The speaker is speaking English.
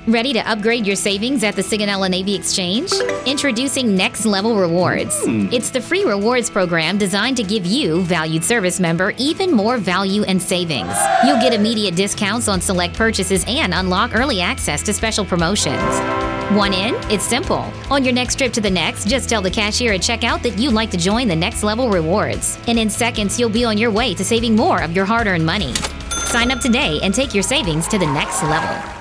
Ready to upgrade your savings at the Sigonella Navy Exchange? Introducing Next Level Rewards. It's the free rewards program designed to give you, valued service member, even more value and savings. You'll get immediate discounts on select purchases and unlock early access to special promotions. Want in? It's simple. On your next trip to the Next, just tell the cashier at checkout that you'd like to join the Next Level Rewards. And in seconds, you'll be on your way to saving more of your hard-earned money. Sign up today and take your savings to the next level.